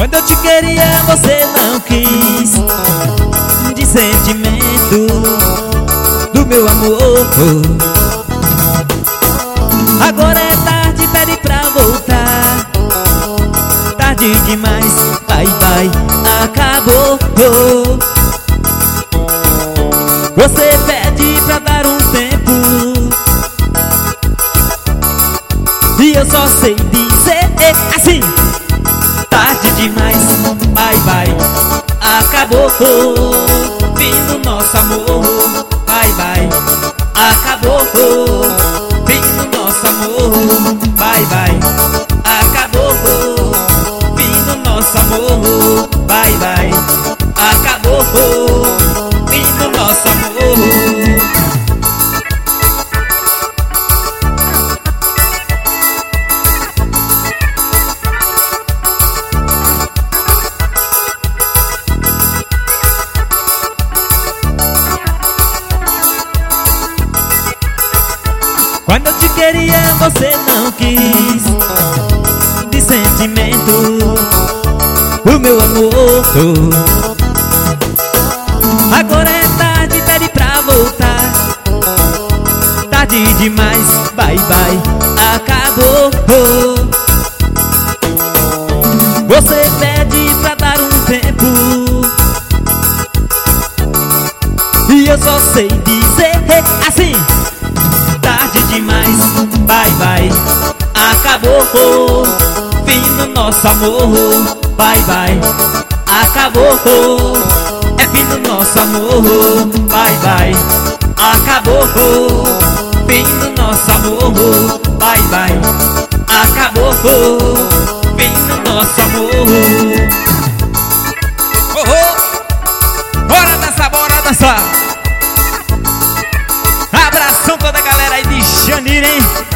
Quando eu te queria você não quis. De sentimento do meu amor. Agora é tarde, pede pra voltar. Tarde demais, bye bye, acabou. Você pede pra dar um tempo e eu só sei dizer assim: tarde demais, bye bye, acabou. Fim do nosso amor, bye bye, acabou. Fim do nosso amor, bye bye, acabou. Fim do nosso amor, bye bye, acabou. Fim do nosso amor. Quando eu te queria você não quis. De sentimento o meu amor. Agora é tarde, pede pra voltar. Tarde demais, bye bye, acabou. Você pede pra dar um tempo e eu só sei dizer assim: tarde demais, bye bye, acabou. Fim do nosso amor, bye bye, acabou. É fim do nosso amor, bye bye, acabou. Fim do nosso amor, bye bye, acabou. Fim do nosso amor. Oh, oh. Bora dançar, bora dançar. Abração toda a galera aí de Janira, hein?